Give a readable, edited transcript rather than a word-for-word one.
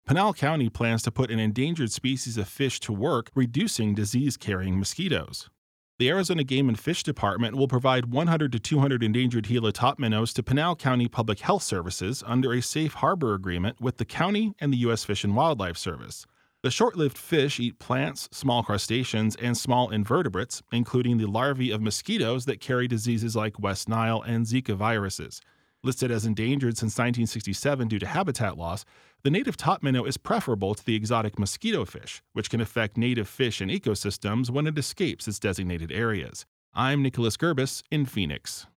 Pinal County plans to put an endangered species of fish to work reducing disease-carrying mosquitoes. The Arizona Game and Fish Department will provide 100 to 200 endangered Gila top minnows to Pinal County Public Health Services under a safe harbor agreement with the county and the U.S. Fish and Wildlife Service. The short-lived fish eat plants, small crustaceans, and small invertebrates, including the larvae of mosquitoes that carry diseases like West Nile and Zika viruses. Listed as endangered since 1967 due to habitat loss, the native top minnow is preferable to the exotic mosquito fish, which can affect native fish and ecosystems when it escapes its designated areas. I'm Nicholas Gerbis in Phoenix.